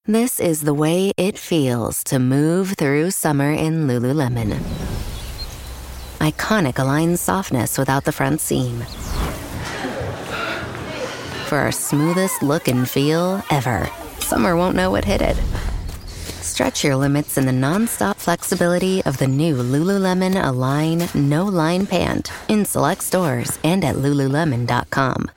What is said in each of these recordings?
This is the way it feels to move through summer in Lululemon. Iconic Align softness without the front seam. For our smoothest look and feel ever, summer won't know what hit it. Stretch your limits in the non-stop flexibility of the new Lululemon Align No-Line Pant in select stores and at Lululemon.com.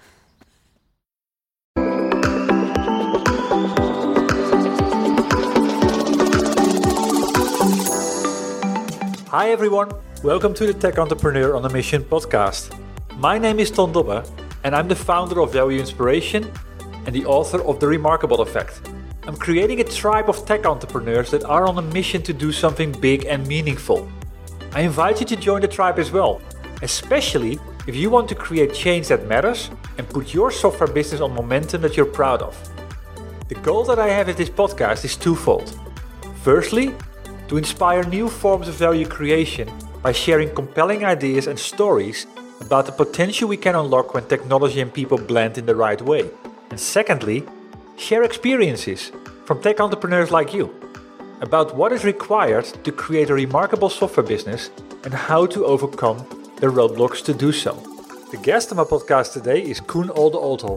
Hi everyone, welcome to the Tech Entrepreneur on a Mission podcast. My name is Ton Dobbe and I'm the founder of Value Inspiration and the author of The Remarkable Effect. I'm creating a tribe of tech entrepreneurs that are on a mission to do something big and meaningful. I invite you to join the tribe as well, especially if you want to create change that matters and put your software business on momentum that you're proud of. The goal that I have with this podcast is twofold. Firstly, to inspire new forms of value creation by sharing compelling ideas and stories about the potential we can unlock when technology and people blend in the right way. And secondly, share experiences from tech entrepreneurs like you about what is required to create a remarkable software business and how to overcome the roadblocks to do so. The guest on my podcast today is Koen Olde Oldhoff,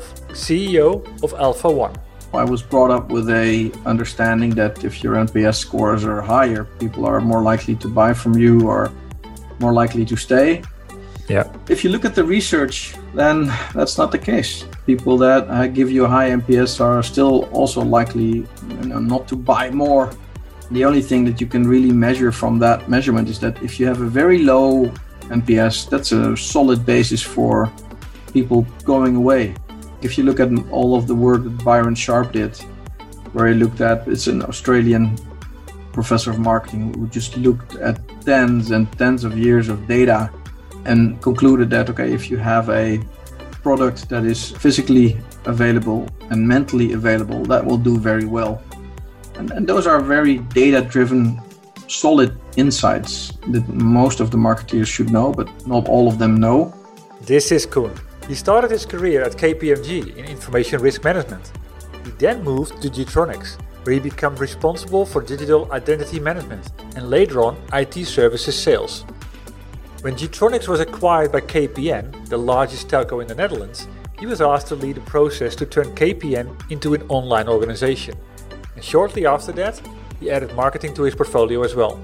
CEO of Alpha One. I was brought up with a understanding that if your NPS scores are higher, people are more likely to buy from you or more likely to stay. Yeah. If you look at the research, then that's not the case. People that give you a high NPS are still also likely, not to buy more. The only thing that you can really measure from that measurement is that if you have a very low NPS, that's a solid basis for people going away. If you look at all of the work that Byron Sharp did, where he looked at, it's an Australian professor of marketing who just looked at tens and tens of years of data and concluded that, okay, if you have a product that is physically available and mentally available, that will do very well. And those are very data-driven, solid insights that most of the marketeers should know, but not all of them know. This is Koen. He started his career at KPMG in information risk management. He then moved to Getronics, where he became responsible for digital identity management and later on IT services sales. When Getronics was acquired by KPN, the largest telco in the Netherlands, he was asked to lead a process to turn KPN into an online organization. And shortly after that, he added marketing to his portfolio as well.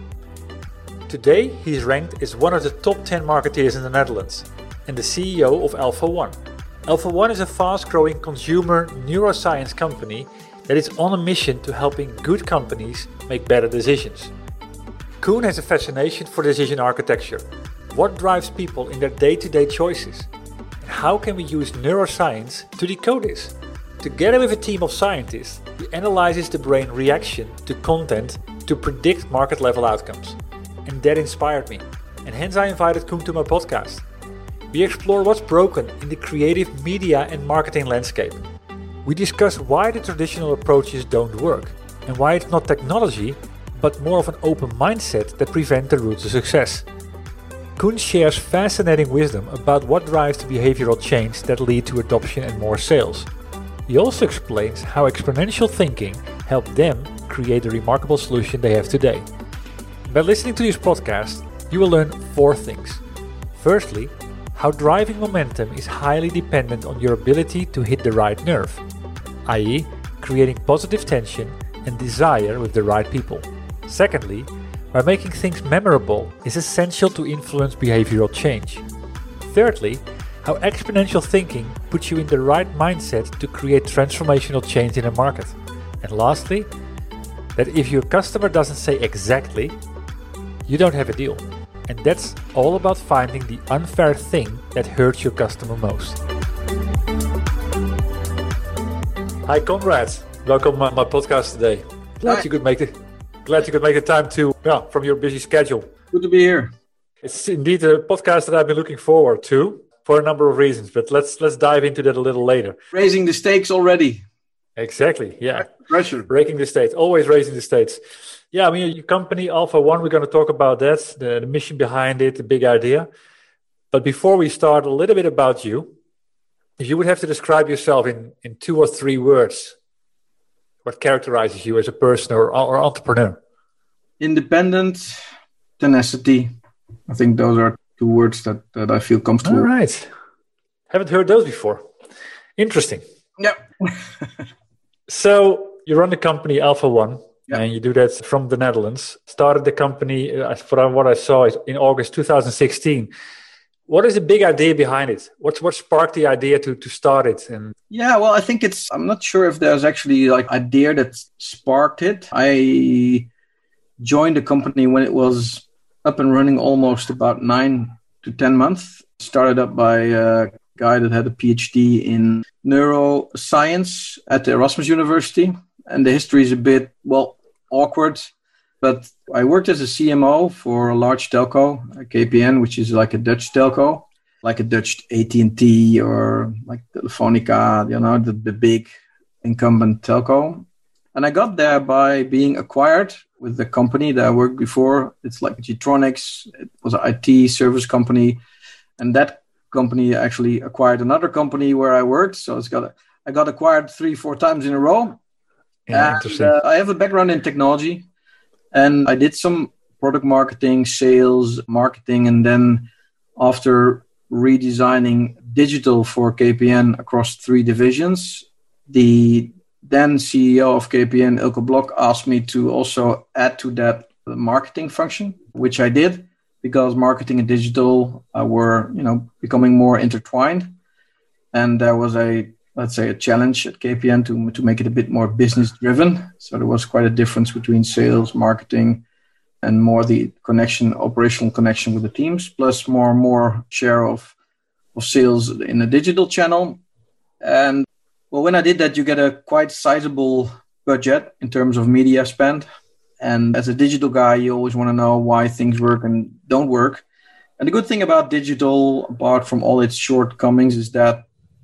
Today, he is ranked as one of the top 10 marketeers in the Netherlands and the CEO of Alpha One. Alpha One is a fast-growing consumer neuroscience company that is on a mission to helping good companies make better decisions. Koen has a fascination for decision architecture. What drives people in their day-to-day choices? And how can we use neuroscience to decode this? Together with a team of scientists, he analyzes the brain reaction to content to predict market-level outcomes. And that inspired me, and hence I invited Koen to my podcast. We explore what's broken in the creative media and marketing landscape. We discuss why the traditional approaches don't work and why it's not technology, but more of an open mindset that prevent the route to success. Koen shares fascinating wisdom about what drives the behavioral change that lead to adoption and more sales. He also explains how exponential thinking helped them create the remarkable solution they have today. By listening to this podcast, you will learn 4 things. Firstly, how driving momentum is highly dependent on your ability to hit the right nerve, i.e., creating positive tension and desire with the right people. Secondly, why making things memorable is essential to influence behavioral change. Thirdly, how exponential thinking puts you in the right mindset to create transformational change in a market. And lastly, that if your customer doesn't say exactly, you don't have a deal. And that's all about finding the unfair thing that hurts your customer most. Hi, comrades. Welcome on my podcast today. Glad you could make the time to, from your busy schedule. Good to be here. It's indeed a podcast that I've been looking forward to for a number of reasons, but let's dive into that a little later. Raising the stakes already. Exactly, yeah. Pressure. Breaking the stakes, always raising the stakes. Yeah, I mean, your company, Alpha One, we're going to talk about that, the mission behind it, the big idea. But before we start, a little bit about you. If you would have to describe yourself in 2 or 3 words, What characterizes you as a person or entrepreneur? Independent, tenacity. I think those are two words that I feel comfortable. All right. Haven't heard those before. Interesting. Yeah. So you run the company Alpha One, yeah. and you do that from the Netherlands. Started the company, from what I saw, in August 2016. What is the big idea behind it? What sparked the idea to start it? And yeah, well, I think I'm not sure if there's actually like idea that sparked it. I joined the company when it was up and running almost about 9 to 10 months. Started up by a guy that had a PhD in neuroscience at the Erasmus University. And the history is a bit, awkward. But I worked as a CMO for a large telco, KPN, which is like a Dutch telco, like a Dutch AT&T or like Telefonica, the big incumbent telco. And I got there by being acquired with the company that I worked before. It's like Getronics. It was an IT service company. And that company actually acquired another company where I worked. So I got acquired 3-4 times in a row. Yeah, interesting. I have a background in technology. And I did some product marketing, sales, marketing. And then after redesigning digital for KPN across 3 divisions, the then CEO of KPN, Ilke Blok, asked me to also add to that the marketing function, which I did because marketing and digital were, becoming more intertwined. And there was a challenge at KPN to make it a bit more business driven. So there was quite a difference between sales, marketing, and more the operational connection with the teams, plus more share of sales in the digital channel. And when I did that, you get a quite sizable budget in terms of media spend. And as a digital guy, you always want to know why things work and don't work. And the good thing about digital, apart from all its shortcomings, is that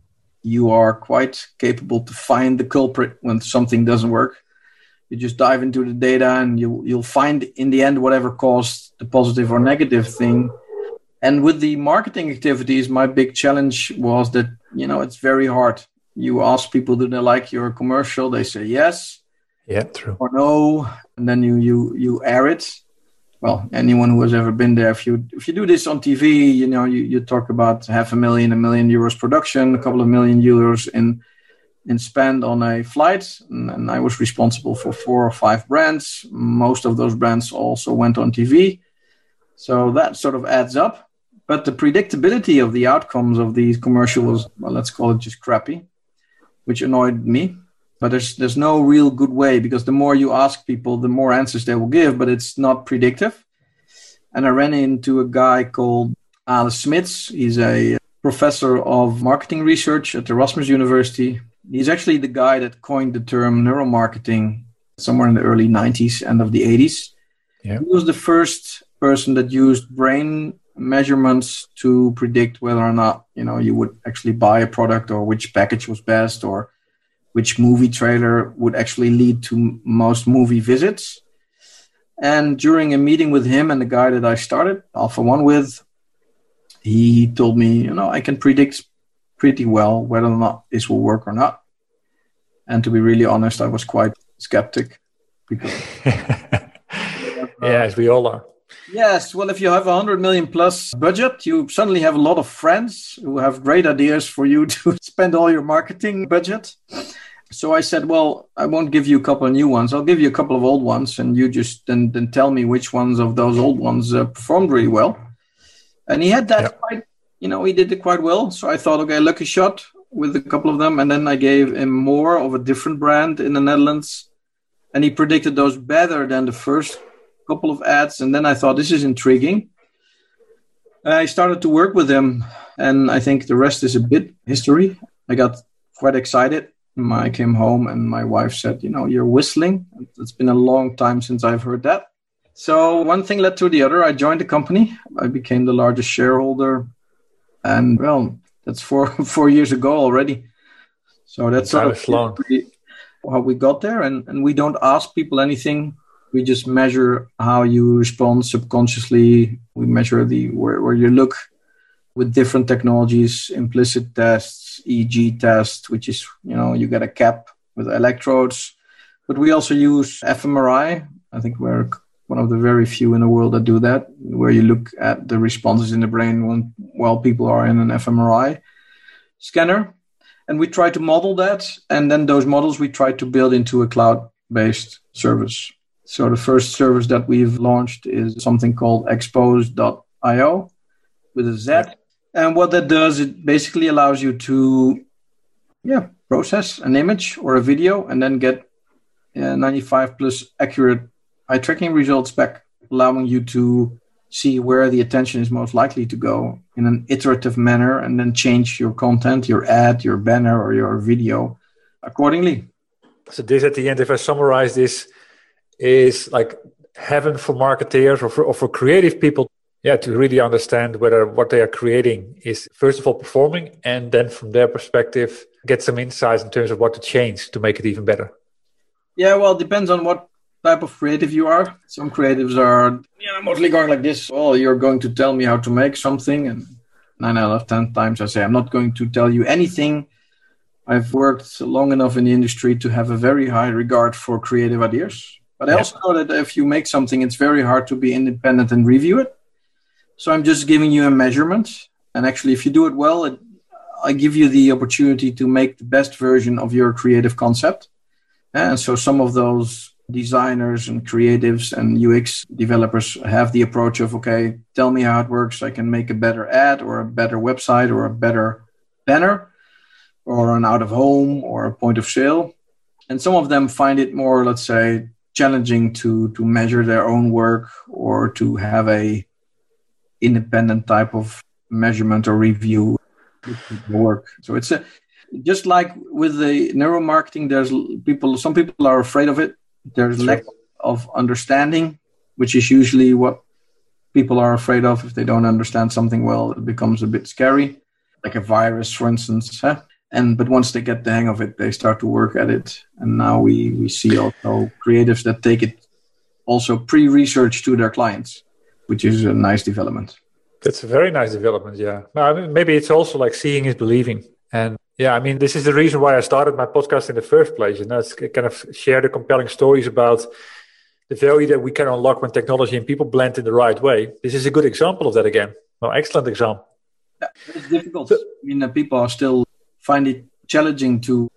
you are quite capable to find the culprit when something doesn't work. You just dive into the data and you'll find in the end whatever caused the positive or negative thing. And with the marketing activities, my big challenge was that, it's very hard. You ask people, do they like your commercial? They say yes. Yeah, true. Or no. And then you air it. Well, anyone who has ever been there, if you do this on TV, you talk about 500,000, €1 million production, a couple of million euros in spend on a flight. And I was responsible for 4 or 5 brands. Most of those brands also went on TV. So that sort of adds up. But the predictability of the outcomes of these commercials was, let's call it just crappy, which annoyed me. But there's no real good way, because the more you ask people, the more answers they will give, but it's not predictive. And I ran into a guy called Ale Smits. He's a professor of marketing research at Erasmus University. He's actually the guy that coined the term neuromarketing somewhere in the early 90s, end of the 80s. Yeah. He was the first person that used brain measurements to predict whether or not, you would actually buy a product, or which package was best, or which movie trailer would actually lead to most movie visits. And during a meeting with him and the guy that I started Alpha One with, he told me, I can predict pretty well whether or not this will work or not. And to be really honest, I was quite skeptic. Because as we all are. Yes, well, if you have 100 million plus budget, you suddenly have a lot of friends who have great ideas for you to spend all your marketing budget. So I said, well, I won't give you a couple of new ones. I'll give you a couple of old ones, and you just then tell me which ones of those old ones performed really well. And he had that quite, he did it quite well. So I thought, okay, lucky shot with a couple of them. And then I gave him more of a different brand in the Netherlands. And he predicted those better than the first couple of ads. And then I thought, this is intriguing. I started to work with him, and I think the rest is a bit history. I got quite excited. I came home and my wife said, you're whistling. It's been a long time since I've heard that. So one thing led to the other. I joined the company. I became the largest shareholder. And that's 4 years ago already. So that's sort of how we got there. And we don't ask people anything. We just measure how you respond subconsciously. We measure where you look with different technologies, implicit tests, EEG test, which is, you get a cap with electrodes. But we also use fMRI. I think we're one of the very few in the world that do that, where you look at the responses in the brain while people are in an fMRI scanner. And we try to model that. And then those models we try to build into a cloud-based service. So the first service that we've launched is something called expose.io with a Z. And what that does, it basically allows you to process an image or a video and then get 95 plus accurate eye tracking results back, allowing you to see where the attention is most likely to go in an iterative manner and then change your content, your ad, your banner, or your video accordingly. So this at the end, if I summarize this, is like heaven for marketeers or for creative people, to really understand whether what they are creating is, first of all, performing, and then from their perspective, get some insights in terms of what to change to make it even better. Yeah, well, it depends on what type of creative you are. Some creatives are mostly going like this. Well, you're going to tell me how to make something. And 9 out of 10 times I say, I'm not going to tell you anything. I've worked long enough in the industry to have a very high regard for creative ideas. But I also know that if you make something, it's very hard to be independent and review it. So I'm just giving you a measurement. And actually, if you do it well, I give you the opportunity to make the best version of your creative concept. And so some of those designers and creatives and UX developers have the approach of, okay, tell me how it works. I can make a better ad or a better website or a better banner or an out of home or a point of sale. And some of them find it more, let's say, challenging to measure their own work or to have a independent type of measurement or review work. So it's just like with the neuromarketing, some people are afraid of it. There's lack of understanding, which is usually what people are afraid of. If they don't understand something well, it becomes a bit scary, like a virus, for instance. But once they get the hang of it, they start to work at it. And now we see also creatives that take it also pre-research to their clients, which is a nice development. That's a very nice development, yeah. I mean, maybe it's also like seeing is believing. And this is the reason why I started my podcast in the first place. And that's kind of share the compelling stories about the value that we can unlock when technology and people blend in the right way. This is a good example of that again. Well, excellent example. Yeah, it's difficult. People are still find it challenging to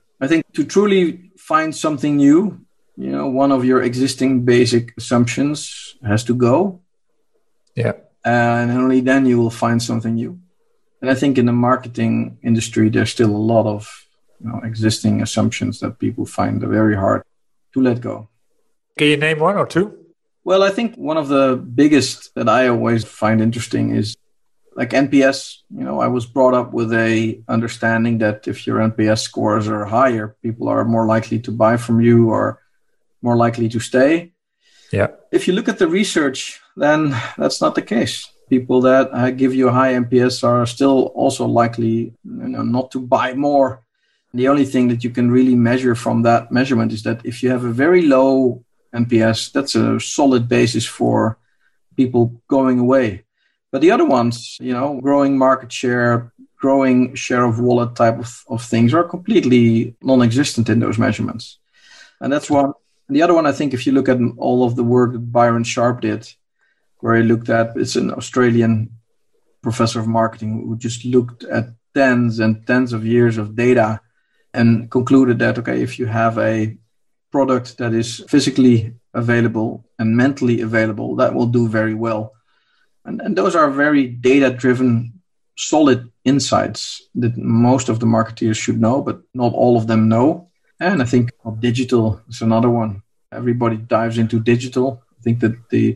truly find something new. One of your existing basic assumptions has to go. Yeah. And only then you will find something new. And I think in the marketing industry, there's still a lot of existing assumptions that people find very hard to let go. Can you name one or two? Well, I think one of the biggest that I always find interesting is like NPS. I was brought up with a understanding that if your NPS scores are higher, people are more likely to buy from you or more likely to stay. Yeah. If you look at the research, then that's not the case. People that give you a high NPS are still also likely not to buy more. The only thing that you can really measure from that measurement is that if you have a very low NPS, that's a solid basis for people going away. But the other ones, growing market share, growing share of wallet type of things are completely non-existent in those measurements. And that's one. And the other one, I think, if you look at all of the work that Byron Sharp did, where he looked at, it's an Australian professor of marketing who just looked at tens and tens of years of data and concluded that, okay, if you have a product that is physically available and mentally available, that will do very well. And those are very data-driven, solid insights that most of the marketeers should know, but not all of them know. And I think digital is another one. Everybody dives into digital. I think that the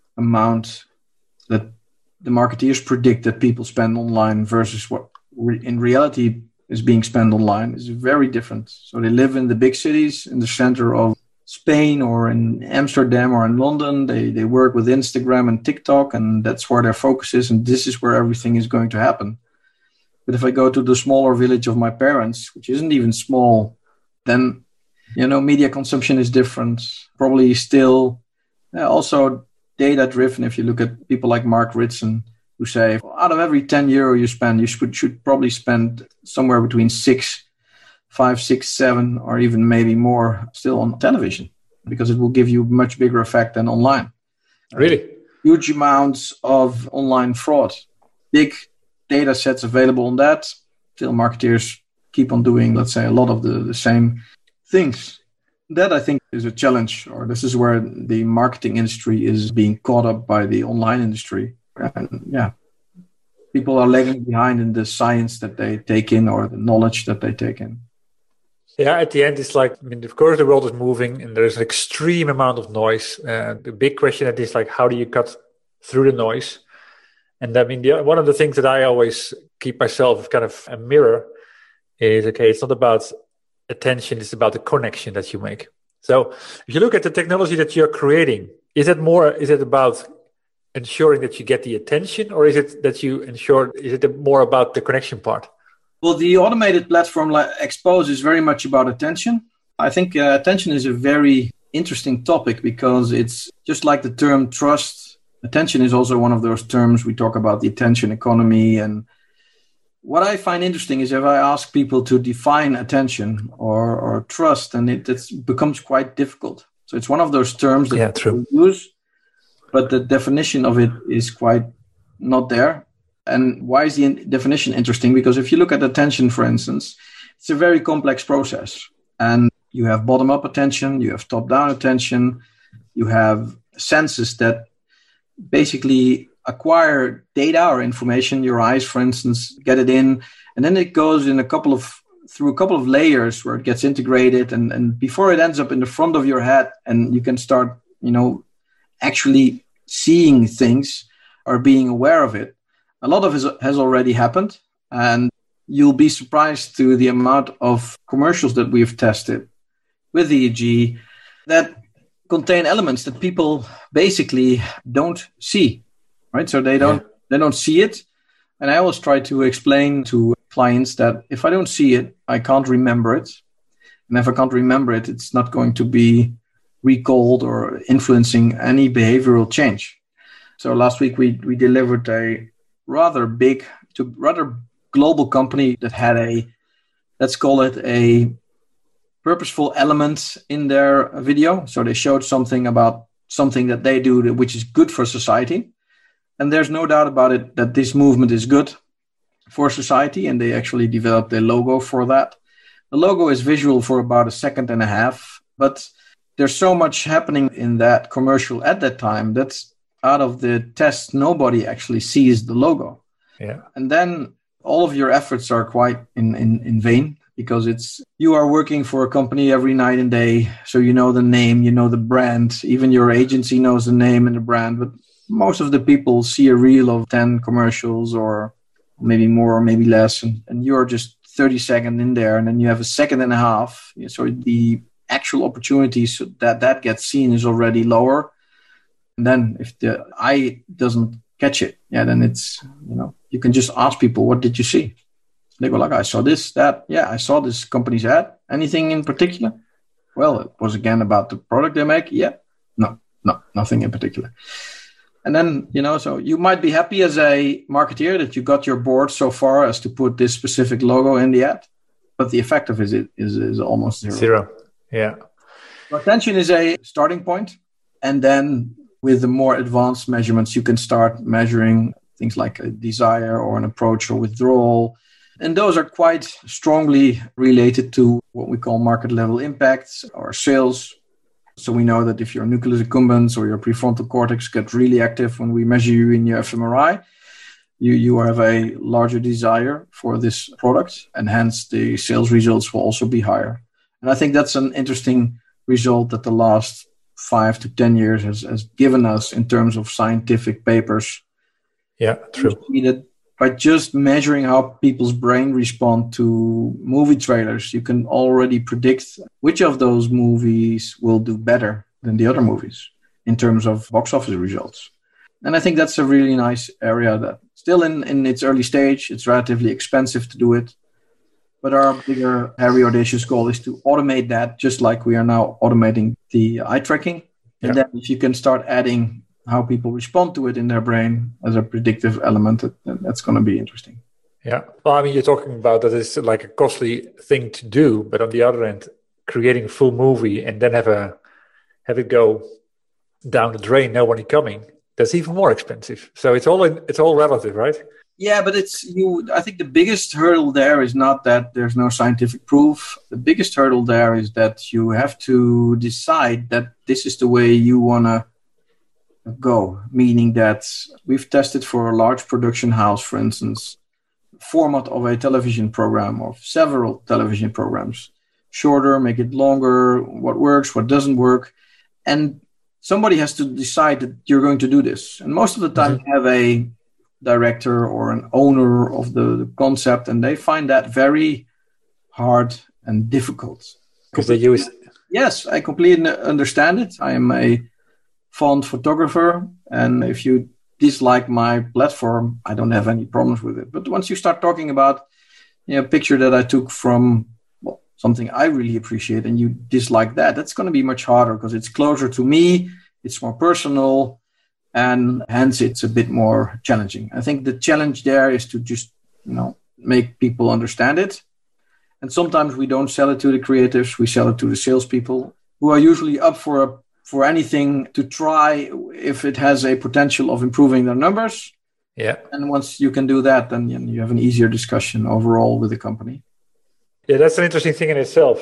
amount that the marketeers predict that people spend online versus what in reality is being spent online is very different. So they live in the big cities in the center of Spain or in Amsterdam or in London. They work with Instagram and TikTok, and that's where their focus is, and this is where everything is going to happen. But if I go to the smaller village of my parents, which isn't even small, then media consumption is different. Probably still also data driven. If you look at people like Mark Ritson, who say out of every €10 you spend, you should probably spend somewhere between 6 5, 6, 7, or even maybe more still on television, because it will give you much bigger effect than online. Really? Huge amounts of online fraud, big data sets available on that. Still marketeers keep on doing, let's say, a lot of the same things. That I think is a challenge, or this is where the marketing industry is being caught up by the online industry. And yeah, people are lagging behind in the science that they take in or the knowledge that they take in. Yeah, at the end, it's like, I mean, of course, the world is moving and there's an extreme amount of noise. The big question at is like, how do you cut through the noise? And I mean, one of the things that I always keep myself kind of a mirror is, okay, it's not about attention, it's about the connection that you make. So if you look at the technology that you're creating, is it about ensuring that you get the attention, or is it more about the connection part? Well, the automated platform like Expose is very much about attention. I think attention is a very interesting topic because it's just like the term trust. Attention is also one of those terms we talk about, the attention economy. And what I find interesting is if I ask people to define attention or trust, and it becomes quite difficult. So it's one of those terms that people use, but the definition of it is quite not there. And why is the definition interesting? Because if you look at attention, for instance, it's a very complex process. And you have bottom-up attention, you have top-down attention, you have senses that basically acquire data or information. Your eyes, for instance, get it in, and then it goes in through a couple of layers where it gets integrated, and before it ends up in the front of your head, and you can start, actually seeing things or being aware of it. A lot of it has already happened, and you'll be surprised to the amount of commercials that we've tested with EEG that contain elements that people basically don't see, right? So they don't see it. And I always try to explain to clients that if I don't see it, I can't remember it. And if I can't remember it, it's not going to be recalled or influencing any behavioral change. So last week we delivered a rather global company that had let's call it a purposeful element in their video. So they showed something about something that they do which is good for society. And there's no doubt about it that this movement is good for society, and they actually developed a logo for that. The logo is visual for about a second and a half, but there's so much happening in that commercial at that time that's out of the test, nobody actually sees the logo. Yeah. And then all of your efforts are quite in vain, because you are working for a company every night and day. So you know the name, you know the brand, even your agency knows the name and the brand. But most of the people see a reel of 10 commercials or maybe more or maybe less. And you're just 30 seconds in there, and then you have a second and a half. So the actual opportunities that gets seen is already lower. And then if the eye doesn't catch it, then it's, you can just ask people, what did you see? They go like, I saw this, that. Yeah, I saw this company's ad. Anything in particular? Well, it was again about the product they make. Yeah. No, nothing in particular. And then, so you might be happy as a marketeer that you got your board so far as to put this specific logo in the ad, but the effect of it is almost zero. Yeah. So attention is a starting point. And then with the more advanced measurements, you can start measuring things like a desire or an approach or withdrawal. And those are quite strongly related to what we call market level impacts or sales. So we know that if your nucleus accumbens or your prefrontal cortex get really active when we measure you in your fMRI, you have a larger desire for this product, and hence the sales results will also be higher. And I think that's an interesting result that the last 5 to 10 years has given us in terms of scientific papers. Yeah, true. That by just measuring how people's brain respond to movie trailers, you can already predict which of those movies will do better than the other movies in terms of box office results. And I think that's a really nice area that still in its early stage. It's relatively expensive to do it. But our bigger, hairy, audacious goal is to automate that, just like we are now automating the eye tracking. And then if you can start adding how people respond to it in their brain as a predictive element, that's going to be interesting. Yeah. Well, I mean, you're talking about that it's like a costly thing to do, but on the other end, creating a full movie and then have it go down the drain, no one coming, that's even more expensive. So it's all relative, right? Yeah, but I think the biggest hurdle there is not that there's no scientific proof. The biggest hurdle there is that you have to decide that this is the way you want to go, meaning that we've tested for a large production house, for instance, format of a television program or several television programs. Shorter, make it longer, what works, what doesn't work. And somebody has to decide that you're going to do this. And most of the time you have a director or an owner of the concept, and they find that very hard and difficult. Because they use... Yes, I completely understand it. I am a fond photographer, and if you dislike my platform, I don't have any problems with it. But once you start talking about a picture that I took from something I really appreciate, and you dislike that, that's going to be much harder because it's closer to me, it's more personal, and hence it's a bit more challenging. I think the challenge there is to just, make people understand it. And sometimes we don't sell it to the creatives, we sell it to the salespeople who are usually up for anything to try if it has a potential of improving their numbers. Yeah. And once you can do that, then you have an easier discussion overall with the company. Yeah, that's an interesting thing in itself.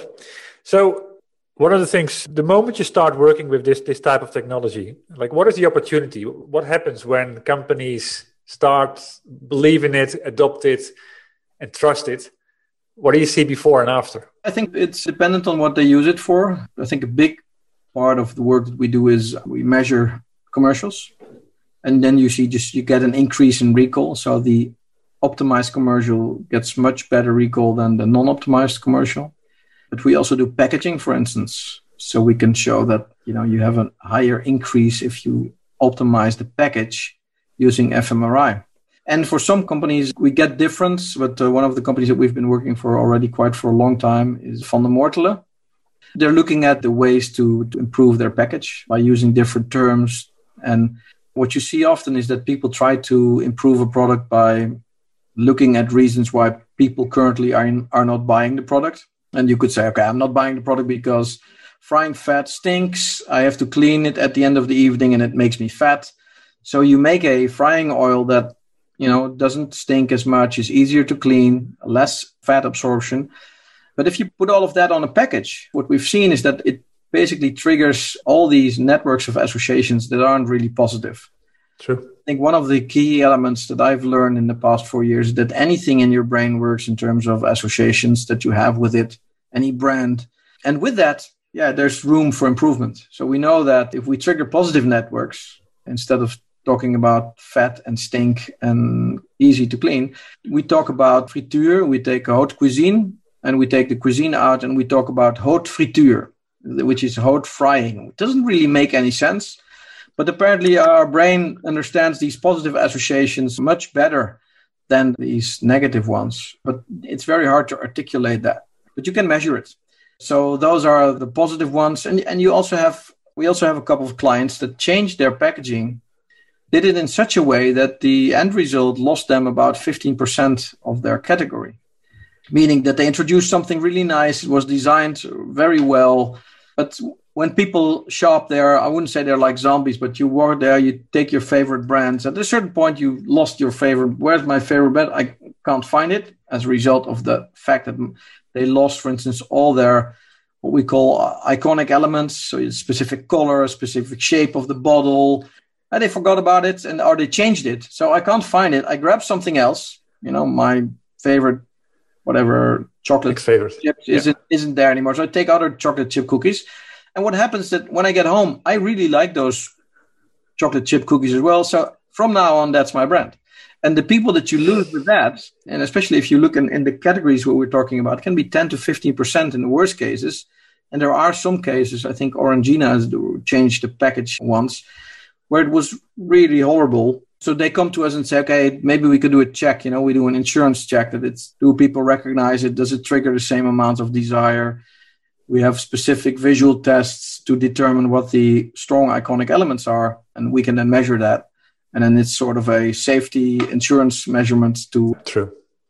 So one of the things, the moment you start working with this type of technology, like what is the opportunity? What happens when companies start believe in it, adopt it, and trust it? What do you see before and after? I think it's dependent on what they use it for. I think a big part of the work that we do is we measure commercials, and then you get an increase in recall. So the optimized commercial gets much better recall than the non-optimized commercial. But we also do packaging, for instance, so we can show that you have a higher increase if you optimize the package using fMRI. And for some companies, we get difference. But one of the companies that we've been working for already for a long time is Van der Mortele. They're looking at the ways to improve their package by using different terms. And what you see often is that people try to improve a product by looking at reasons why people currently are not buying the product. And you could say, okay, I'm not buying the product because frying fat stinks. I have to clean it at the end of the evening and it makes me fat. So you make a frying oil that, doesn't stink as much, is easier to clean, less fat absorption. But if you put all of that on a package, what we've seen is that it basically triggers all these networks of associations that aren't really positive. True. I think one of the key elements that I've learned in the past 4 years is that anything in your brain works in terms of associations that you have with it, any brand. And with that, there's room for improvement. So we know that if we trigger positive networks, instead of talking about fat and stink and easy to clean, we talk about friture, we take haute cuisine, and we take the cuisine out and we talk about haute friture, which is haute frying. It doesn't really make any sense. But apparently our brain understands these positive associations much better than these negative ones. But it's very hard to articulate that. But you can measure it. So those are the positive ones. And we also have a couple of clients that changed their packaging, did it in such a way that the end result lost them about 15% of their category. Meaning that they introduced something really nice. It was designed very well. But when people shop there, I wouldn't say they're like zombies, but you walk there, you take your favorite brands. At a certain point, you lost your favorite. Where's my favorite brand? I can't find it as a result of the fact that they lost, for instance, all their what we call iconic elements. So a specific color, a specific shape of the bottle. And they forgot about it or they changed it. So I can't find it. I grabbed something else, my favorite, whatever, chocolate chips isn't there anymore. So I take other chocolate chip cookies. And what happens that when I get home, I really like those chocolate chip cookies as well. So from now on, that's my brand. And the people that you lose with that, and especially if you look in the categories what we're talking about, can be 10 to 15% in the worst cases. And there are some cases, I think Orangina has changed the package once, where it was really horrible. So they come to us and say, okay, maybe we could do a check. We do an insurance check do people recognize it? Does it trigger the same amount of desire? We have specific visual tests to determine what the strong iconic elements are, and we can then measure that. And then it's sort of a safety insurance measurement to... True.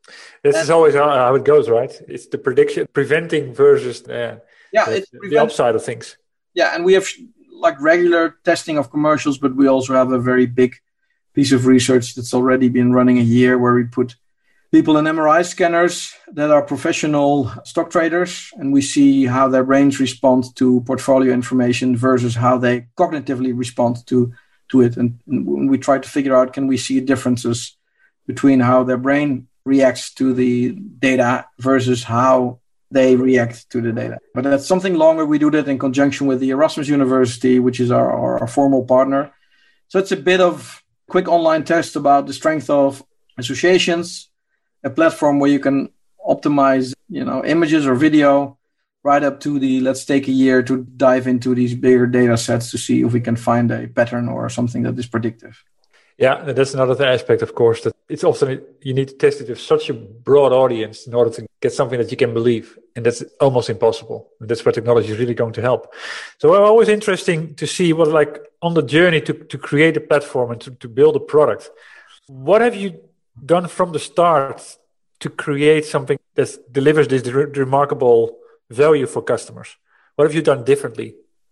This is always how it goes, right? It's the prediction, preventing versus the upside of things. Yeah, and we have like regular testing of commercials, but we also have a very big piece of research that's already been running a year where we put people in MRI scanners that are professional stock traders, and we see how their brains respond to portfolio information versus how they cognitively respond to it. And we try to figure out, can we see differences between how their brain reacts to the data versus how they react to the data. But that's something longer. We do that in conjunction with the Erasmus University, which is our formal partner. So it's a bit of quick online test about the strength of associations, a platform where you can optimize, images or video, right up to let's take a year to dive into these bigger data sets to see if we can find a pattern or something that is predictive. Yeah, that's another aspect, of course, that it's often you need to test it with such a broad audience in order to get something that you can believe. And that's almost impossible. And that's where technology is really going to help. So it's always interesting to see what, like, on the journey to create a platform and to build a product. What have you done from the start to create something that delivers this remarkable value for customers? What have you done differently?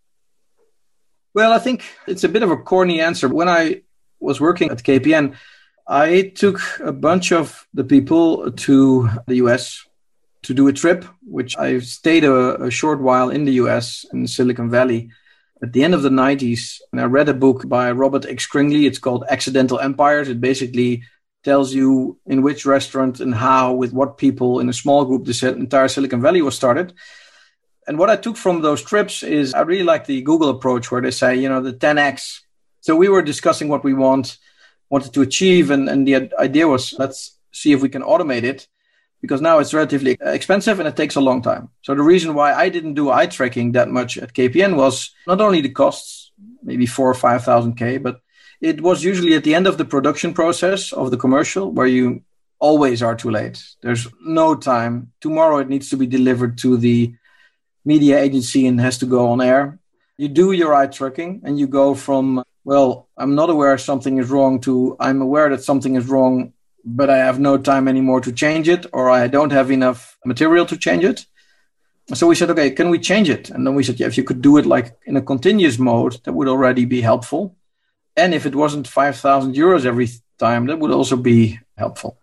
Well, I think it's a bit of a corny answer. When I was working at KPN, I took a bunch of the people to the US to do a trip, which I stayed a short while in the US in Silicon Valley at the end of the 90s. And I read a book by Robert X. Kringley. It's called Accidental Empires. It basically tells you in which restaurant and how, with what people in a small group, the entire Silicon Valley was started. And what I took from those trips is I really like the Google approach where they say, the 10X. So we were discussing what we wanted to achieve. And the idea was, let's see if we can automate it, because now it's relatively expensive and it takes a long time. So the reason why I didn't do eye tracking that much at KPN was not only the costs, maybe 4,000 or 5,000 K, but it was usually at the end of the production process of the commercial where you always are too late. There's no time. Tomorrow it needs to be delivered to the media agency and has to go on air. You do your eye tracking and you go from, well, I'm not aware something is wrong to I'm aware that something is wrong, but I have no time anymore to change it, or I don't have enough material to change it. So we said, okay, can we change it? And then we said, yeah, if you could do it like in a continuous mode, that would already be helpful. And if it wasn't 5,000 euros every time, that would also be helpful.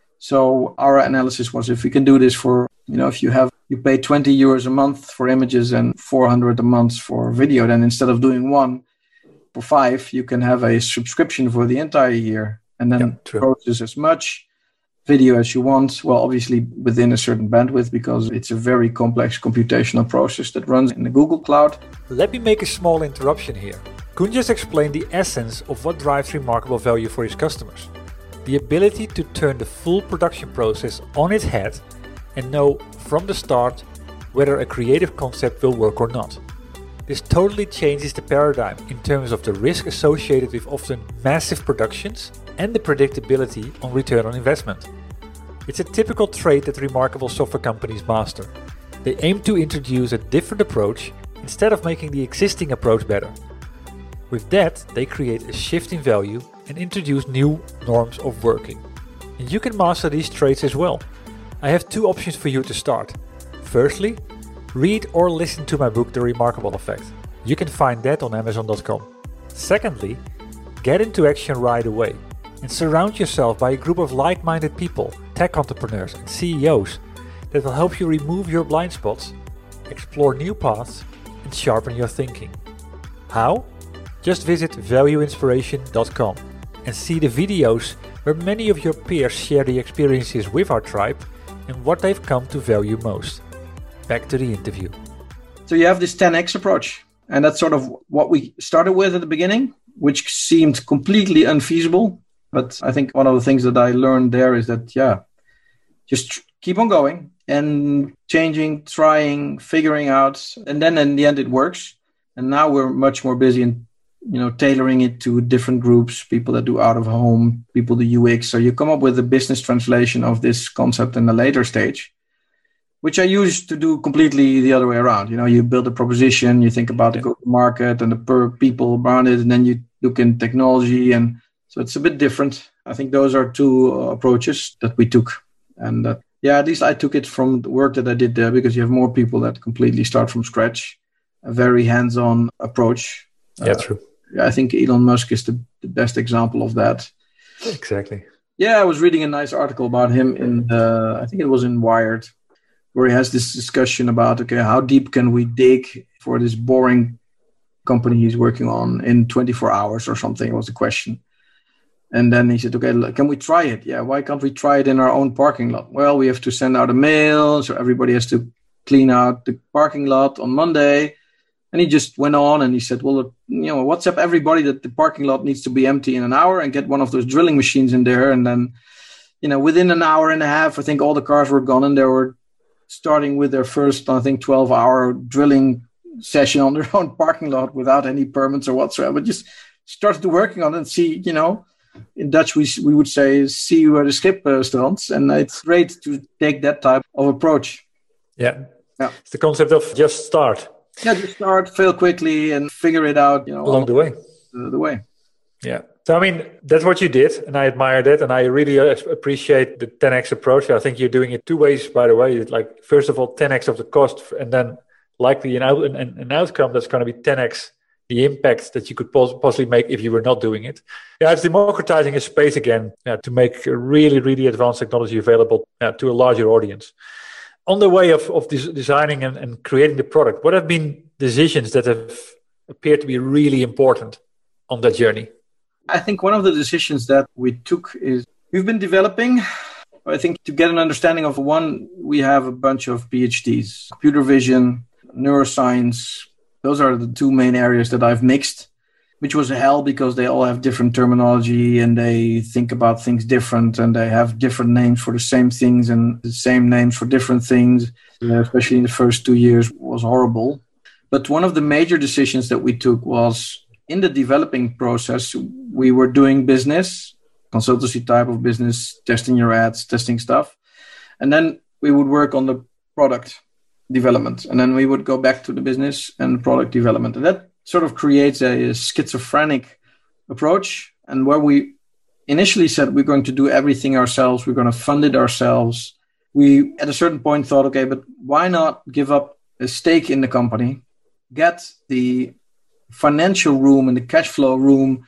So our analysis was, if we can do this for, if you pay 20 euros a month for images and 400 a month for video, then instead of doing one for 5, you can have a subscription for the entire year and then process as much video as you want. Well, obviously within a certain bandwidth, because it's a very complex computational process that runs in the Google Cloud. Let me make a small interruption here. Koen just explained the essence of what drives remarkable value for his customers. The ability to turn the full production process on its head and know from the start whether a creative concept will work or not. This totally changes the paradigm in terms of the risk associated with often massive productions and the predictability on return on investment. It's a typical trait that remarkable software companies master. They aim to introduce a different approach instead of making the existing approach better. With that, they create a shift in value and introduce new norms of working. And you can master these traits as well. I have 2 options for you to start. Firstly, read or listen to my book, The Remarkable Effect. You can find that on Amazon.com. Secondly, get into action right away and surround yourself by a group of like-minded people, tech entrepreneurs and CEOs that will help you remove your blind spots, explore new paths and sharpen your thinking. How? Just visit valueinspiration.com and see the videos where many of your peers share the experiences with our tribe and what they've come to value most. Back to the interview. So you have this 10X approach, and that's sort of what we started with at the beginning, which seemed completely unfeasible. But I think one of the things that I learned there is that, just keep on going and changing, trying, figuring out, and then in the end it works. And now we're much more busy in tailoring it to different groups, people that do out of home, people do UX. So you come up with a business translation of this concept in a later stage, which I used to do completely the other way around. You build a proposition, you think about the go-to-market and the people around it, and then you look in technology. And so it's a bit different. I think those are 2 approaches that we took. And at least I took it from the work that I did there, because you have more people that completely start from scratch, a very hands-on approach. Yeah, true. I think Elon Musk is the best example of that. Exactly. Yeah, I was reading a nice article about him I think it was in Wired, where he has this discussion about, okay, how deep can we dig for this boring company he's working on in 24 hours or something, was the question. And then he said, okay, can we try it? Yeah, why can't we try it in our own parking lot? Well, we have to send out a mail, so everybody has to clean out the parking lot on Monday. And he just went on and he said, well, WhatsApp everybody that the parking lot needs to be empty in an hour and get one of those drilling machines in there. And then, within an hour and a half, I think all the cars were gone and they were starting with their first, 12-hour drilling session on their own parking lot without any permits or whatsoever. Just started working on it and see, in Dutch, we would say, see where the schip strands. And it's great to take that type of approach. Yeah. It's the concept of just start. Yeah, just start, fail quickly, and figure it out along the way. The way. Yeah. So, that's what you did, and I admire that, and I really appreciate the 10x approach. I think you're doing it two ways, by the way. Like, first of all, 10x of the cost, and then likely an outcome that's going to be 10x the impact that you could possibly make if you were not doing it. Yeah, it's democratizing a space again to make really, really advanced technology available to a larger audience. On the way of designing and creating the product, what have been decisions that have appeared to be really important on that journey? I think one of the decisions that we took is we've been developing, I think, to get an understanding of one, we have a bunch of PhDs, computer vision, neuroscience. Those are the two main areas that I've mixed, which was hell because they all have different terminology and they think about things different and they have different names for the same things and the same names for different things, especially in the first 2 years was horrible. But one of the major decisions that we took was in the developing process, we were doing business, consultancy type of business, testing your ads, testing stuff. And then we would work on the product development. And then we would go back to the business and product development. And that sort of creates a schizophrenic approach. And where we initially said we're going to do everything ourselves, we're going to fund it ourselves. We, at a certain point, thought, okay, but why not give up a stake in the company, get the financial room and the cash flow room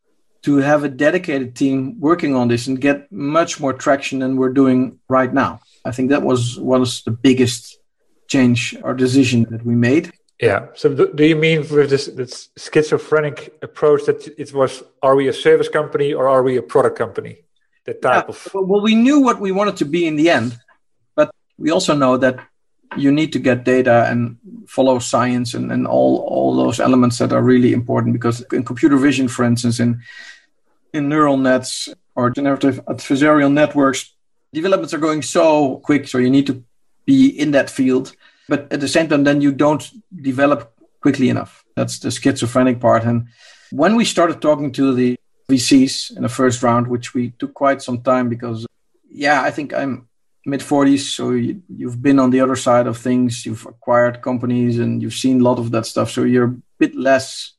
to have a dedicated team working on this and get much more traction than we're doing right now. I think that was the biggest change or decision that we made. Yeah. So do you mean with this schizophrenic approach that it was, are we a service company or are we a product company? That type of... Well, we knew what we wanted to be in the end, but we also know that you need to get data and follow science and all those elements that are really important, because in computer vision, for instance, in neural nets or generative adversarial networks, developments are going so quick, so you need to be in that field. But at the same time, then you don't develop quickly enough. That's the schizophrenic part. And when we started talking to the VCs in the first round, which we took quite some time because, I think I'm mid-40s, so you've been on the other side of things. You've acquired companies and you've seen a lot of that stuff. So you're a bit less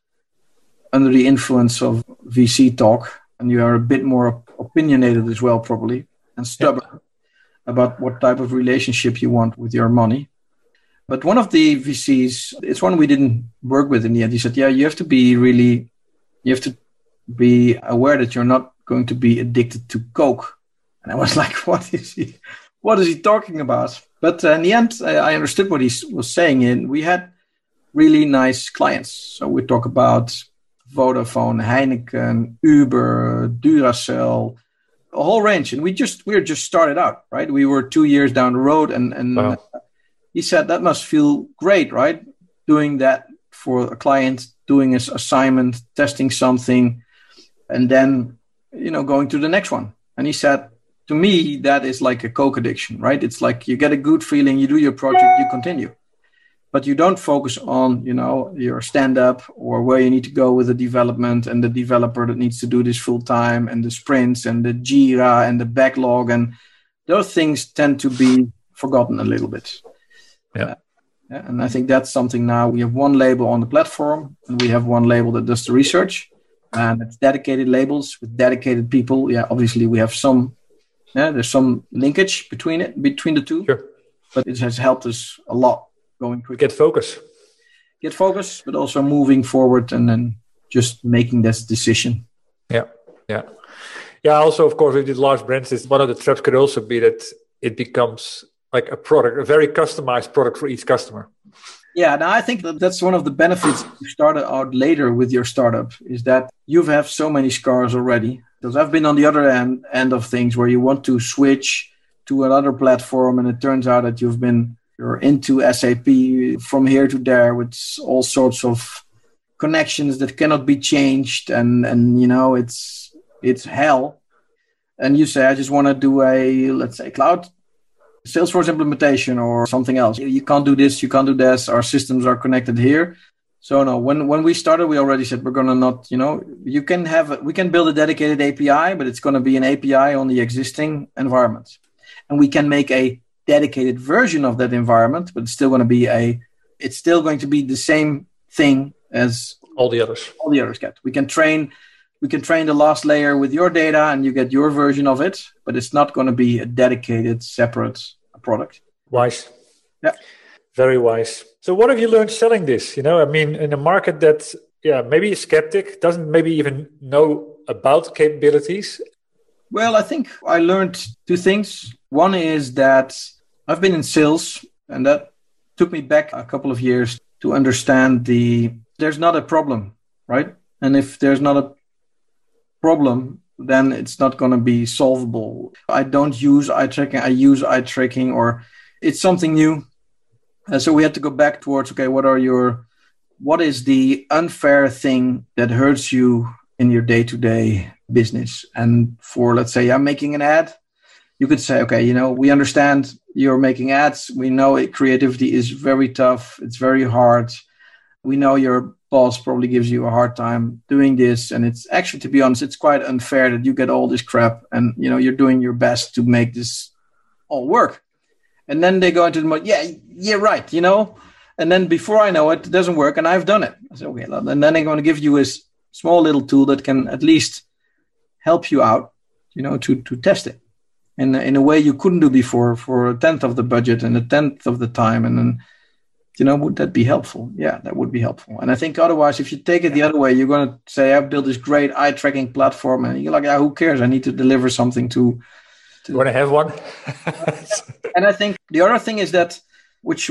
under the influence of VC talk, and you are a bit more opinionated as well, probably, and stubborn about what type of relationship you want with your money. But one of the VCs, it's one we didn't work with in the end. He said, you have to be aware that you're not going to be addicted to Coke. And I was like, what is he talking about? But in the end, I understood what he was saying. And we had really nice clients. So we talk about Vodafone, Heineken, Uber, Duracell, a whole range. And we were just started out, right? We were 2 years down the road and wow. He said, that must feel great, right? Doing that for a client, doing his assignment, testing something, and then, going to the next one. And he said, to me, that is like a Coke addiction, right? It's like you get a good feeling, you do your project, you continue. But you don't focus on, your stand-up or where you need to go with the development and the developer that needs to do this full time and the sprints and the Jira and the backlog. And those things tend to be forgotten a little bit. Yeah. And I think that's something now. We have one label on the platform and we have one label that does the research, and it's dedicated labels with dedicated people. Yeah, obviously we have some Yeah, there's some linkage between the two. Sure. But it has helped us a lot going quickly. Get focus, but also moving forward and then just making this decision. Yeah. Also, of course, with these large brands, one of the traps could also be that it becomes like a product, a very customized product for each customer. Yeah, now I think that's one of the benefits you started out later with your startup, is that you have so many scars already. Because I've been on the other end of things where you want to switch to another platform, and it turns out that you're into SAP from here to there with all sorts of connections that cannot be changed, and it's hell. And you say, I just want to do a, let's say, cloud Salesforce implementation or something else. You can't do this, you can't do this. Our systems are connected here. So no, when we started, we already said we're going to not, we can build a dedicated API, but it's going to be an API on the existing environment. And we can make a dedicated version of that environment, but it's still going to be the same thing as all the others get. We can train the last layer with your data and you get your version of it, but it's not going to be a dedicated, separate product. Wise. Yeah. Very wise. So what have you learned selling this? In a market that, maybe a skeptic, doesn't maybe even know about capabilities. Well, I think I learned two things. One is that I've been in sales, and that took me back a couple of years to understand there's not a problem, right? And if there's not a problem, then it's not going to be solvable. I don't use eye tracking. I use eye tracking, or it's something new. And so we had to go back towards, okay, what is the unfair thing that hurts you in your day-to-day business? And for, let's say, I'm making an ad, you could say, okay, we understand you're making ads. We know creativity is very tough. It's very hard. We know your boss probably gives you a hard time doing this. And it's actually, to be honest, it's quite unfair that you get all this crap and, you're doing your best to make this all work. And then they go into the mode, yeah, right, And then before I know it, it doesn't work, and I've done it. I said, okay, and then they're going to give you a small little tool that can at least help you out, to test it in a way you couldn't do before for 1/10 of the budget and 1/10 of the time. And then, would that be helpful? Yeah, that would be helpful. And I think otherwise, if you take it the other way, you're going to say, I've built this great eye tracking platform, and you're like, who cares? I need to deliver something to. You want to have one? And I think the other thing is that, which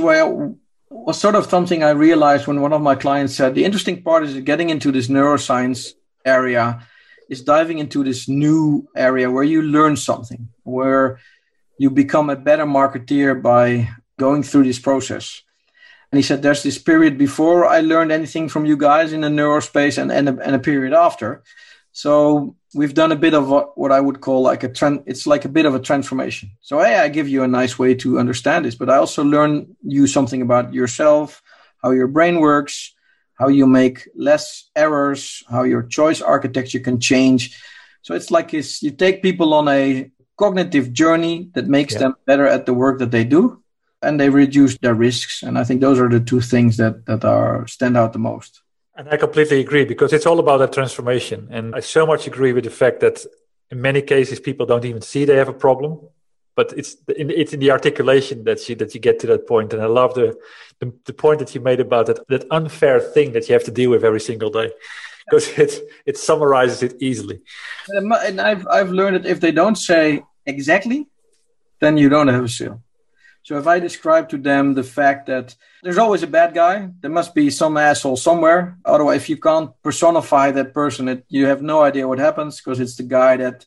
was sort of something I realized when one of my clients said, the interesting part is getting into this neuroscience area, is diving into this new area where you learn something, where you become a better marketeer by going through this process. And he said, there's this period before I learned anything from you guys in the neurospace and a period after. So we've done a bit of what I would call like a trend. It's like a bit of a transformation. So I give you a nice way to understand this, but I also learn you something about yourself, how your brain works, how you make less errors, how your choice architecture can change. So it's like you take people on a cognitive journey that makes them better at the work that they do, and they reduce their risks. And I think those are the two things that stand out the most. And I completely agree, because it's all about that transformation. And I so much agree with the fact that in many cases, people don't even see they have a problem, but it's in the articulation that you get to that point. And I love the point that you made about that unfair thing that you have to deal with every single day, because it summarizes it easily. And I've learned that if they don't say exactly, then you don't have a sale. So if I describe to them the fact that there's always a bad guy, there must be some asshole somewhere. Otherwise, if you can't personify that person, you have no idea what happens, because it's the guy that,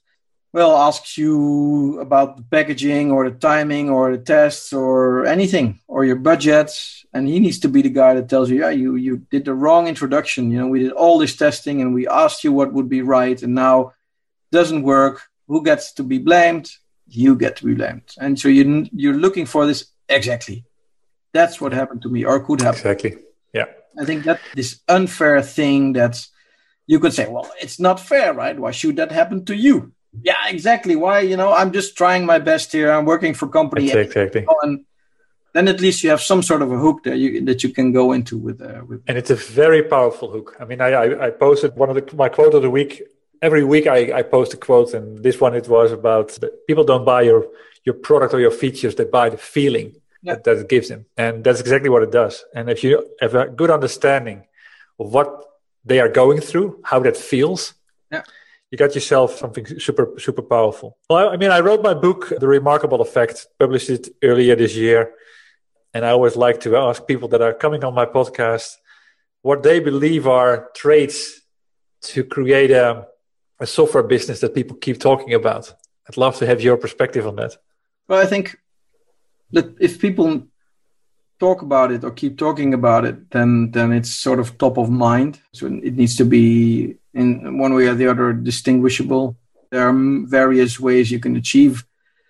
asks you about the packaging or the timing or the tests or anything or your budget. And he needs to be the guy that tells you, you did the wrong introduction. We did all this testing and we asked you what would be right. And now it doesn't work. Who gets to be blamed? You get to be blamed. And so you're looking for this exactly. That's what happened to me, or could happen. Exactly. Yeah. I think that this unfair thing that you could say, it's not fair, right? Why should that happen to you? Yeah, exactly. Why? I'm just trying my best here. I'm working for company. Exactly. And then at least you have some sort of a hook that you can go into with. And it's a very powerful hook. I mean, I posted my quote of the week every week I post a quote, and this one it was about people don't buy your product or your features, they buy the feeling that it gives them. And that's exactly what it does. And if you have a good understanding of what they are going through, how that feels, you got yourself something super, super powerful. Well, I mean, I wrote my book, The Remarkable Effect, published it earlier this year. And I always like to ask people that are coming on my podcast what they believe are traits to create a software business that people keep talking about. I'd love to have your perspective on that. Well, I think that if people talk about it or keep talking about it, then it's sort of top of mind. So it needs to be in one way or the other distinguishable. There are various ways you can achieve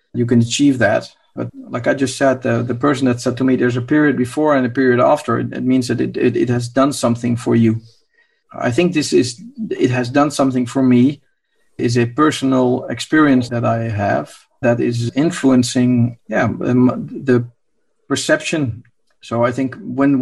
that. But like I just said, the person that said to me, there's a period before and a period after, it means that it has done something for you. I think it has done something for me, is a personal experience that I have that is influencing the perception. So I think when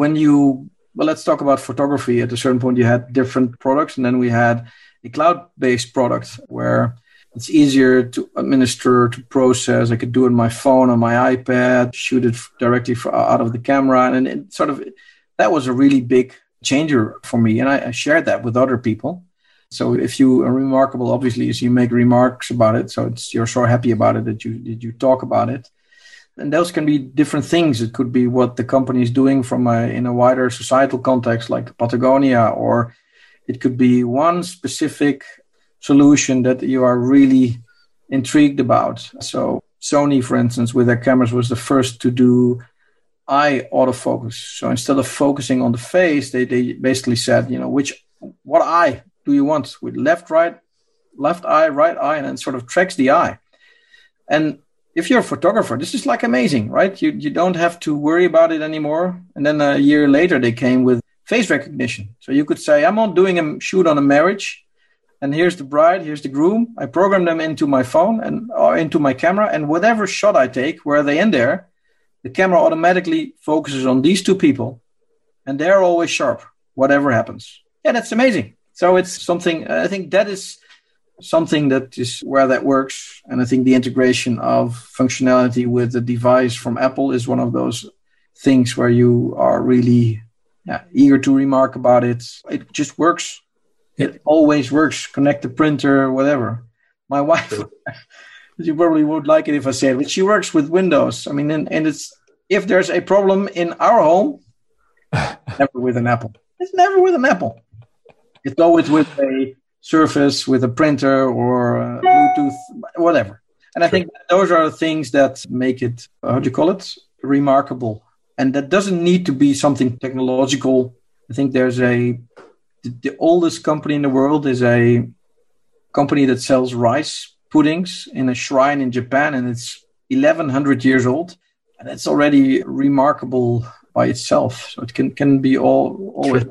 let's talk about photography. At a certain point, you had different products, and then we had a cloud-based product where it's easier to administer, to process. I could do it on my phone, on my iPad, shoot it directly out of the camera. And it that was a really big changer for me. And I shared that with other people. So if you are remarkable, obviously, is you make remarks about it. So you're so happy about it that you talk about it. And those can be different things. It could be what the company is doing in a wider societal context, like Patagonia, or it could be one specific solution that you are really intrigued about. So Sony, for instance, with their cameras was the first to do eye autofocus. So instead of focusing on the face, they basically said, what eye do you want? With left eye, right eye, and then sort of tracks the eye. And if you're a photographer, this is like amazing, right? You don't have to worry about it anymore. And then a year later, they came with face recognition. So you could say, I'm not doing a shoot on a marriage, and here's the bride, here's the groom. I program them into my phone or into my camera, and whatever shot I take, where are they in there, the camera automatically focuses on these two people, and they're always sharp, whatever happens. Yeah, that's amazing. So it's something, I think that is something that is where that works. And I think the integration of functionality with the device from Apple is one of those things where you are really eager to remark about it. It just works. It always works. Connect the printer, whatever. My wife, you probably would like it if I said it, but she works with Windows. I mean, and it's, if there's a problem in our home, never with an Apple. It's never with an Apple. It's always with a Surface, with a printer or Bluetooth, whatever. And I think those are things that make it, remarkable. And that doesn't need to be something technological. I think there's the oldest company in the world is a company that sells rice puddings in a shrine in Japan, and it's 1,100 years old. And it's already remarkable by itself. So it can be always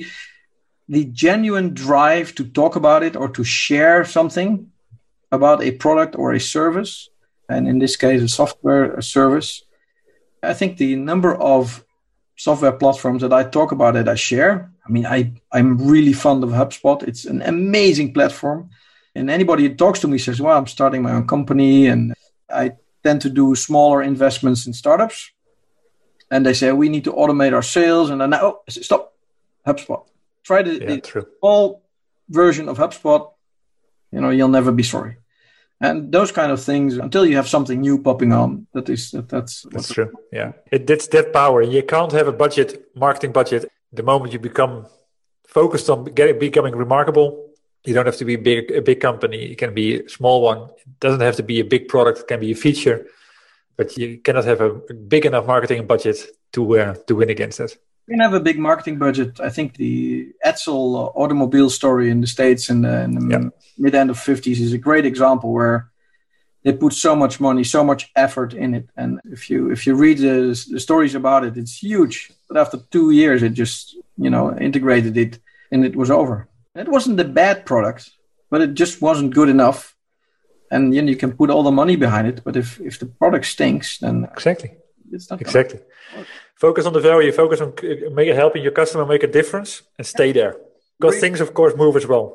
the genuine drive to talk about it or to share something about a product or a service, and in this case, a software service. I think the number of software platforms that I talk about that I share, I mean, I'm really fond of HubSpot. It's an amazing platform. And anybody who talks to me says, well, I'm starting my own company, and I tend to do smaller investments in startups. And they say, we need to automate our sales. And then, I say, stop, HubSpot. Try the small version of HubSpot. You'll never be sorry. And those kind of things, until you have something new popping on, that's true. Yeah, it's that power. You can't have a marketing budget. The moment you become focused on becoming remarkable, you don't have to be a big company. It can be a small one. It doesn't have to be a big product. It can be a feature, but you cannot have a big enough marketing budget to win against it. You can have a big marketing budget. I think the Edsel automobile story in the States in the mid-end of 50s is a great example where they put so much money, so much effort in it. And if you read the stories about it, it's huge. But after 2 years, it just, integrated it and it was over. It wasn't a bad product, but it just wasn't good enough. And you can put all the money behind it. But if the product stinks, then exactly. It's not exactly. Focus on the value. Focus on helping your customer make a difference and stay there. Because things, of course, move as well.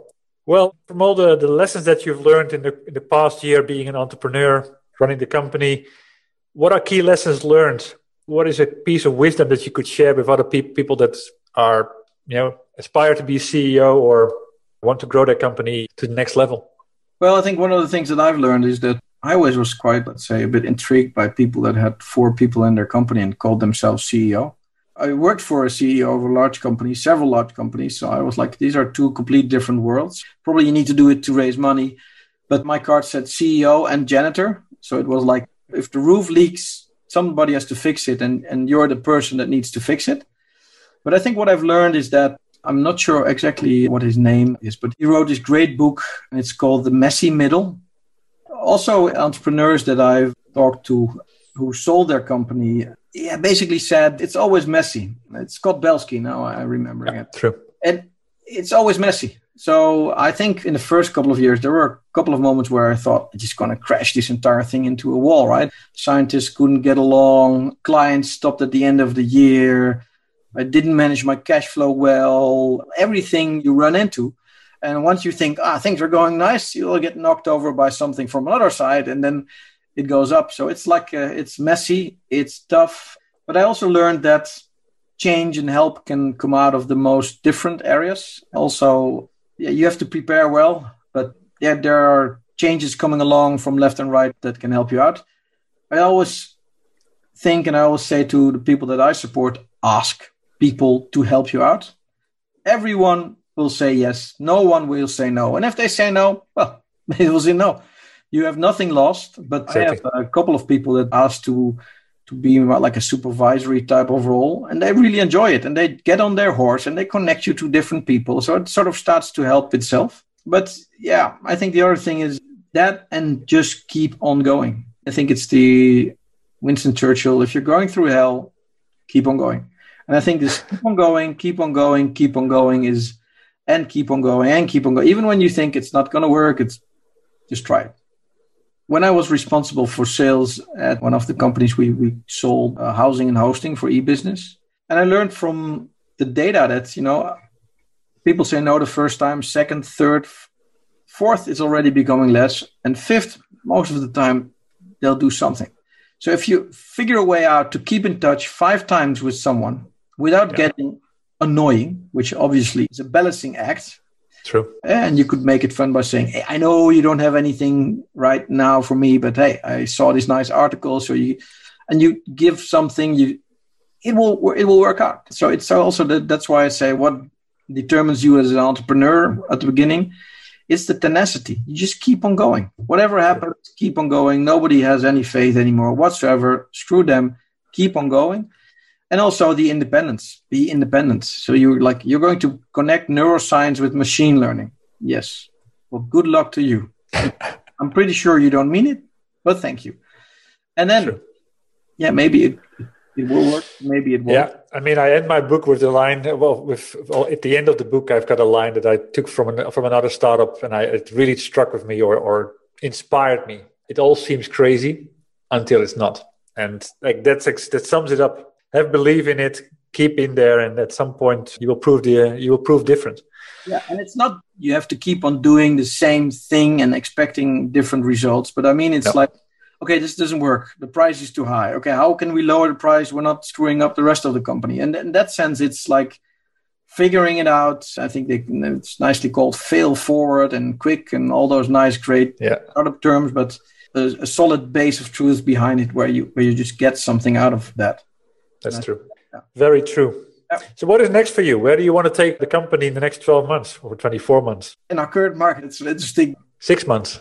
Well, from all the lessons that you've learned in the past year being an entrepreneur, running the company, what are key lessons learned? What is a piece of wisdom that you could share with other people that are, aspire to be CEO or want to grow their company to the next level? Well, I think one of the things that I've learned is that I always was quite, let's say, a bit intrigued by people that had 4 people in their company and called themselves CEO. I worked for a CEO of a large company, several large companies. So I was like, these are 2 complete different worlds. Probably you need to do it to raise money. But my card said CEO and janitor. So it was like, if the roof leaks, somebody has to fix it. And you're the person that needs to fix it. But I think what I've learned is that I'm not sure exactly what his name is, but he wrote this great book and it's called The Messy Middle. Also, entrepreneurs that I've talked to who sold their company, basically said it's always messy. It's Scott Belsky, now I remember it. True. And it's always messy. So I think in the first couple of years, there were a couple of moments where I thought, it's just going to crash this entire thing into a wall, right? Scientists couldn't get along. Clients stopped at the end of the year. I didn't manage my cash flow well. Everything you run into. And once you think, things are going nice, you'll get knocked over by something from another side, and then it goes up. So it's like, it's messy, it's tough. But I also learned that change and help can come out of the most different areas. Also, you have to prepare well, but there are changes coming along from left and right that can help you out. I always think, and I always say to the people that I support, ask people to help you out. Everyone will say yes. No one will say no. And if they say no, well, they will say no. You have nothing lost. But exactly. I have a couple of people that asked to be like a supervisory type of role, and they really enjoy it. And they get on their horse and they connect you to different people. So it sort of starts to help itself. But yeah, I think the other thing is that, and just keep on going. I think it's the Winston Churchill, if you're going through hell, keep on going. And I think this keep on going, keep on going, keep on going is, and keep on going and keep on going. Even when you think it's not going to work, it's just try it. When I was responsible for sales at one of the companies, we sold housing and hosting for e-business. And I learned from the data that, people say no the first time, second, third, fourth is already becoming less. And fifth, most of the time, they'll do something. So if you figure a way out to keep in touch 5 times with someone without getting annoying, which obviously is a balancing act. True. And you could make it fun by saying, hey, I know you don't have anything right now for me, but hey, I saw this nice article. So you give something, it will work out. So it's also that's why I say what determines you as an entrepreneur at the beginning, it's the tenacity. You just keep on going. Whatever happens, keep on going. Nobody has any faith anymore whatsoever. Screw them. Keep on going. And also the independence. Be independent. So you're going to connect neuroscience with machine learning. Yes. Well, good luck to you. I'm pretty sure you don't mean it, but thank you. And then, maybe it will work. Maybe it won't. Yeah, I mean, I end my book with the line. At the end of the book, I've got a line that I took from another startup, and it really struck with me or inspired me. It all seems crazy until it's not, and that sums it up. Have belief in it, keep in there, and at some point you will prove different. Yeah, and it's not you have to keep on doing the same thing and expecting different results. But I mean, it's like, okay, this doesn't work. The price is too high. Okay, how can we lower the price? We're not screwing up the rest of the company. And in that sense, it's like figuring it out. I think it's nicely called fail forward and quick and all those nice, great startup terms. But there's a solid base of truth behind it where you just get something out of that. That's true. Yeah. Very true. Yeah. So what is next for you? Where do you want to take the company in the next 12 months or 24 months? In our current market, it's interesting. 6 months.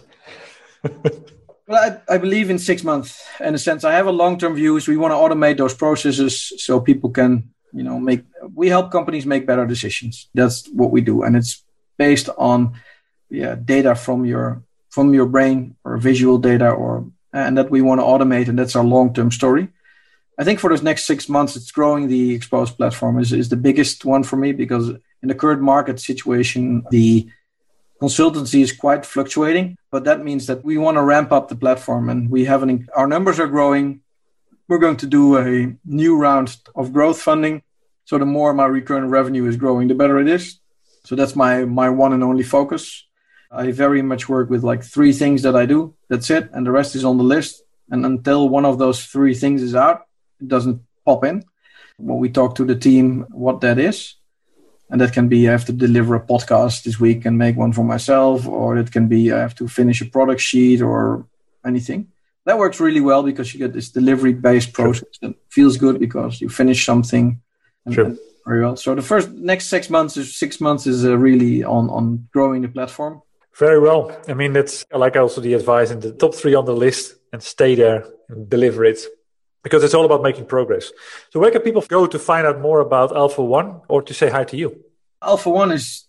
Well, I believe in 6 months. In a sense, I have a long-term view. So we want to automate those processes so people can, we help companies make better decisions. That's what we do. And it's based on data from your brain or visual data and that we want to automate. And that's our long-term story. I think for those next 6 months, it's growing the Exposed platform is the biggest one for me because in the current market situation, the consultancy is quite fluctuating, but that means that we want to ramp up the platform and our numbers are growing. We're going to do a new round of growth funding. So the more my recurring revenue is growing, the better it is. So that's my one and only focus. I very much work with like 3 things that I do. That's it. And the rest is on the list. And until one of those 3 things is out, it doesn't pop in. When we talk to the team what that is, and that can be I have to deliver a podcast this week and make one for myself, or it can be I have to finish a product sheet or anything. That works really well because you get this delivery-based process that feels good because you finish something and very well. So the next 6 months is really on growing the platform. Very well. I mean, I like also the advice in the top 3 on the list and stay there and deliver it because it's all about making progress. So where can people go to find out more about Alpha One or to say hi to you? Alpha One is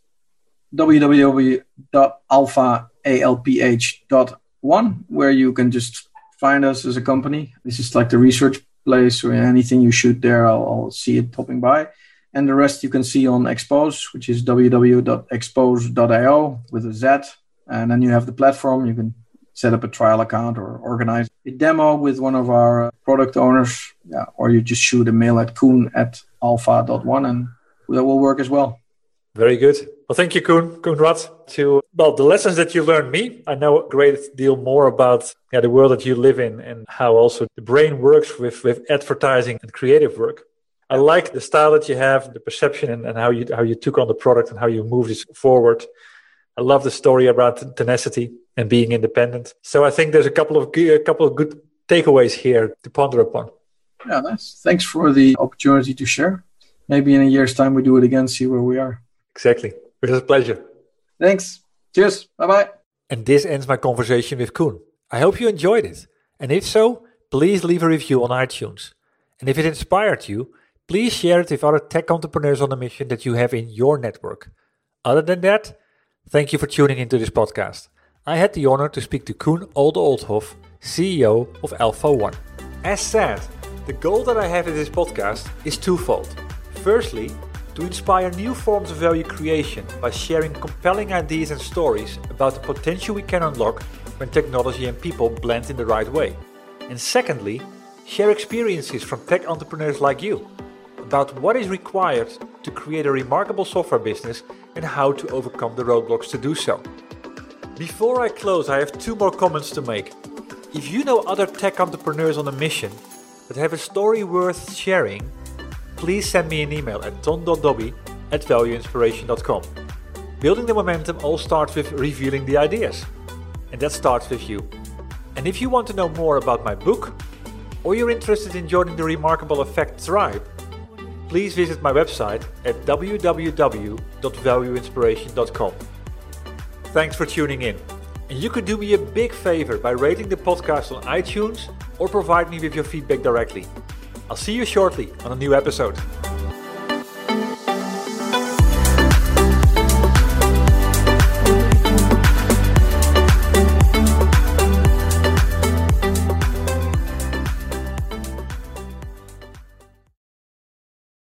www.alpha.one, where you can just find us as a company. This is like the research place, or anything you shoot there, I'll see it popping by. And the rest you can see on Expose, which is www.expose.io with a Z. And then you have the platform. You can set up a trial account or organize a demo with one of our product owners. Yeah, or you just shoot a mail at Koen@alpha.one and that will work as well. Very good. Well, thank you, Koenraad. The lessons that you learned me, I know a great deal more about the world that you live in and how also the brain works with advertising and creative work. I like the style that you have, the perception and how you took on the product and how you moved it forward. I love the story about tenacity and being independent. So I think there's a couple of good takeaways here to ponder upon. Yeah, nice. Thanks for the opportunity to share. Maybe in a year's time we do it again, see where we are. Exactly. It was a pleasure. Thanks. Cheers. Bye-bye. And this ends my conversation with Koen. I hope you enjoyed it. And if so, please leave a review on iTunes. And if it inspired you, please share it with other tech entrepreneurs on a mission that you have in your network. Other than that, thank you for tuning into this podcast. I had the honor to speak to Koen Olde-Oldhoff, CEO of Alpha One. As said, the goal that I have in this podcast is twofold. Firstly, to inspire new forms of value creation by sharing compelling ideas and stories about the potential we can unlock when technology and people blend in the right way. And secondly, share experiences from tech entrepreneurs like you about what is required to create a remarkable software business and how to overcome the roadblocks to do so. Before I close, I have 2 more comments to make. If you know other tech entrepreneurs on a mission that have a story worth sharing, please send me an email at ton.dobby@valueinspiration.com. Building the momentum all starts with revealing the ideas. And that starts with you. And if you want to know more about my book, or you're interested in joining the Remarkable Effect tribe, please visit my website at www.valueinspiration.com. Thanks for tuning in. And you could do me a big favor by rating the podcast on iTunes or provide me with your feedback directly. I'll see you shortly on a new episode.